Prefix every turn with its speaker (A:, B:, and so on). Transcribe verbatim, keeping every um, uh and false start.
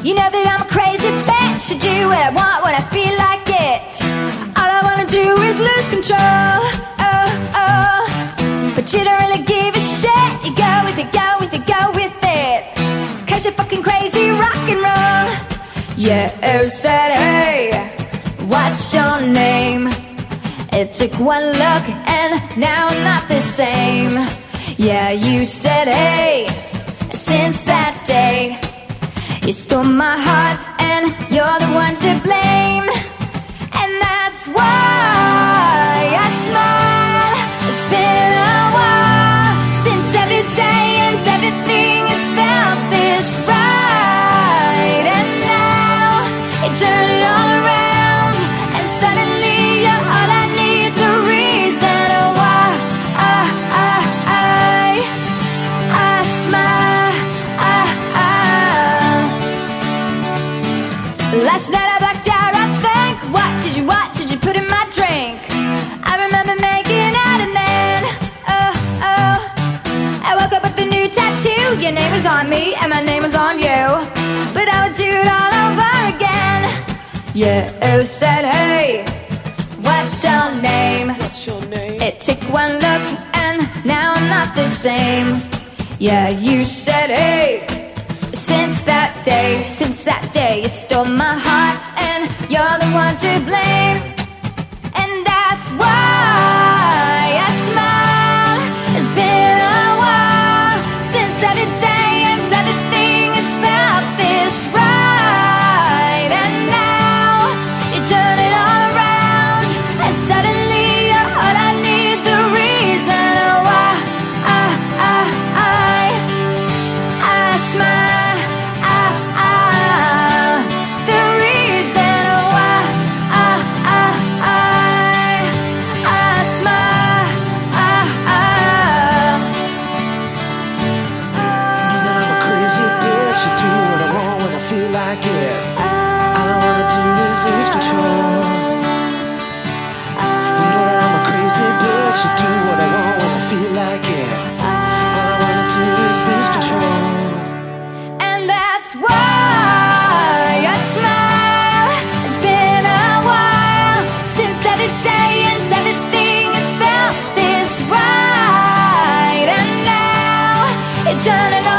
A: You know that I'm a crazy bitch. I do what I want when I feel like it. All I wanna do is lose control. Oh, oh. But you don't really give a shit. You go with it, go with it, go with it. Cause you're fucking crazy rock and roll. Yeah, you said, hey, what's your name? It took one look and now I'm not the same. Yeah, you said, hey, since that day you stole my heart and you're the one to blame. And that's why I smile. It's been a while since every day and everything has felt this right. And now you turn it all around and suddenly you're all I need. The reason why I, I, I, I smile. I, I. Last night I blacked out, I think. What did you, what did you put in my drink? I remember making out and then, oh, oh, I woke up with a new tattoo. Your name was on me and my name was on you. But I would do it all over again. Yeah, you said, hey, what's your name?
B: What's your name?
A: It took one look and now I'm not the same. Yeah, you said, hey, since that day, since that day you stole my heart and you're the one to blame. And that's why I smile. It's been a while since every day and everything has felt this right. And now you turn it all around and suddenly you're all I need. The reason why I, I, I, I smile. Turn it on.